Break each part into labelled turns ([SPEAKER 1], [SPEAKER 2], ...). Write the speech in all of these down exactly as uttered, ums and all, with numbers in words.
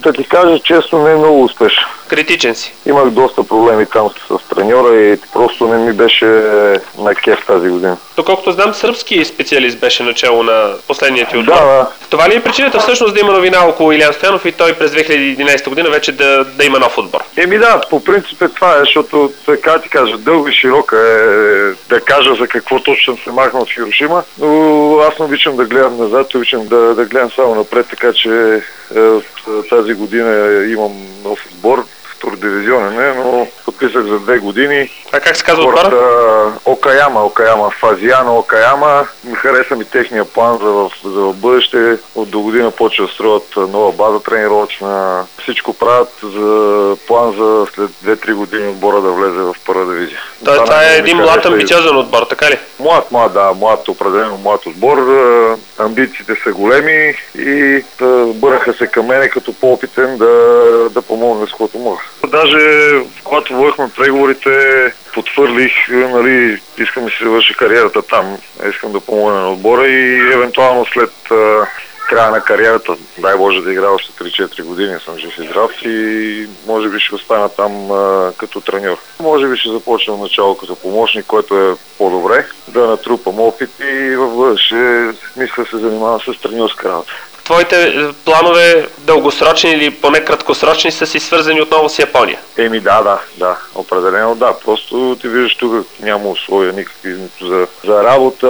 [SPEAKER 1] Да ти кажа честно, не е много успешен.
[SPEAKER 2] Критичен си.
[SPEAKER 1] Имах доста проблеми там с, с треньора и просто не ми беше на кеф тази година.
[SPEAKER 2] Доколкото знам, сръбски специалист беше начало на последния ти отбор.
[SPEAKER 1] Да, да.
[SPEAKER 2] Това ли е причината всъщност да има новина около Илиян Стоянов и той през две хиляди и единадесета година вече да, да има нов отбор?
[SPEAKER 1] Еми да, по принцип е това е, защото така ти кажа, дълго и широка е да кажа за какво точно съм се махнал в Хирошима, но аз не обичам да гледам назад, обичам да, да гледам само напред, така че е, тази година имам нов отбор. Втородивизионен е, но подписах за две години.
[SPEAKER 2] А как се казва отбора?
[SPEAKER 1] Окаяма, Окаяма, Фазиано Окаяма. Ми хареса ми техния план за, в, за в бъдеще. От до година почва да строят нова база тренировъчна. Всичко правят за план за след две-три години отбора да влезе в първа дивизия.
[SPEAKER 2] Той, това, това е един млад амбициозен отбор, така ли?
[SPEAKER 1] Млад, млад, да, млад, определено млад отбор. Амбициите са големи и да, бърнаха се към мене като по-опитен да, да помогна с което мога. Даже когато водихме преговорите, потвърлих, нали, искам да си завърши кариерата там, искам да помогна на отбора и евентуално след а, края на кариерата, дай Боже да играя още три-четири години, съм жив и здрав и може би ще остана там а, като треньор. Може би ще започна начало като помощник, което е по-добре, да натрупам опит и в бъдеще мисля се занимавам с треньорска работа.
[SPEAKER 2] Твоите планове дългосрочни или поне краткосрочни са си свързани отново с Япония?
[SPEAKER 1] Еми да, да, да, определено да. Просто ти виждаш тук няма условия никакви за, за работа,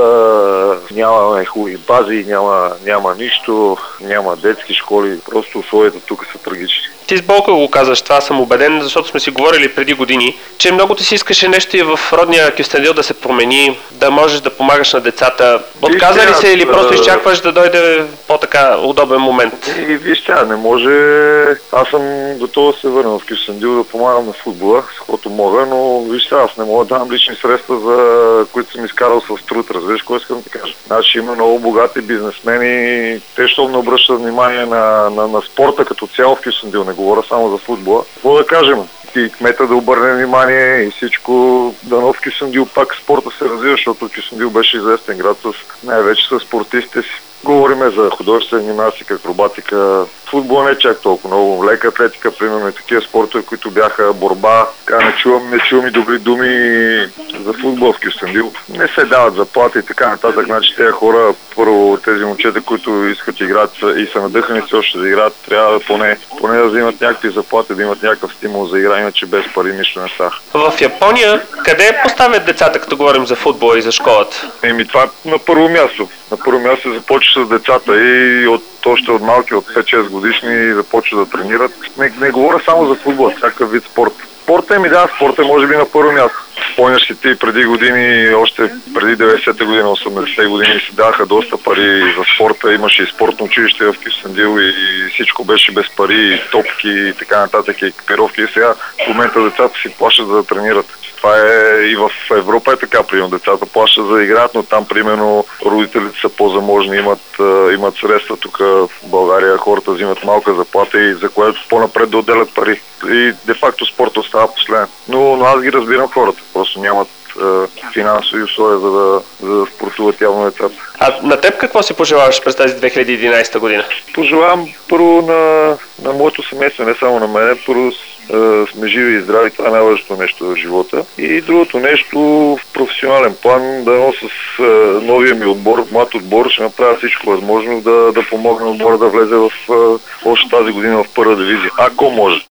[SPEAKER 1] няма хубави бази, няма, няма нищо, няма детски школи, просто условията тук са трагични.
[SPEAKER 2] Ти с болка го казваш, това съм убеден, защото сме си говорили преди години, че много ти си искаше нещо и в родния Кюстендил да се промени, да можеш да помагаш на децата. Отказа ли се или просто изчакваш да дойде по-така удобен момент?
[SPEAKER 1] И виж сега, не може. Аз съм готов да се върна в Кюстендил да помагам на футбола, с което мога, но виж сега, аз не мога да дам лични средства, за които съм изкарал с труд, разбираш, кой искам да ти кажа. Значи има много богати бизнесмени, те ще не обръщат внимание на, на, на спорта като цяло в Кюстендил, не говоря само за футбола. Какво да кажем? И кмета да обърне внимание и всичко, дано в Кюстендил пак спорта се развива, защото Кюстендил беше известен град с най-вече с спортистите си. Говориме за художествена гимнастика, акробатика, футбол не чак толкова много, лека атлетика, примерно и такива спортове, които бяха борба. Така не чувам, не чувам и добри думи за футбол в Кюстендил. Не се дават заплати и така нататък, значи тези хора, първо тези момчета, които искат да играят и са надъхани се още да играят, трябва да поне, поне да взимат някакви заплати, да имат някакъв стимул за игра, иначе без пари нищо не става.
[SPEAKER 2] В Япония къде поставят децата, като говорим за футбол и за школата?
[SPEAKER 1] Еми това на първо място. На първо място се започва с децата и от, още от малки, от пет-шест годишни започват да тренират. Не, не говоря само за футбол, всякакъв вид спорт. Спорта ми да, спорта може би на първо място. Спомняш си ти преди години, още преди деветдесета година, осемдесетте години се даваха доста пари за спорта. Имаше и спортно училище в Кюстендил и всичко беше без пари, топки и така нататък, екипировки. И сега в момента децата си плащат за да тренират. Това е и в Европа е така, примерно децата плащат за да играят, но там примерно родителите са по-заможни, имат, имат средства. Тук в България хората взимат малка заплата и за което по-напред да отделят пари. И де-факто спорта остава последен. Но, но аз ги разбирам хората, просто нямат е, финансови условия за да, за да спортуват явно децата.
[SPEAKER 2] А на теб какво си пожелаваш през тази две хиляди и единадесета година?
[SPEAKER 1] Пожелавам първо на, на моето семейство, не само на мене, първо е, сме живи и здрави, това е най-важното нещо в живота. И другото нещо в професионален план, да с е, новия ми отбор, млад отбор, ще направя всичко възможно да, да помогна отбора да влезе в е, още тази година в първа дивизия, ако може.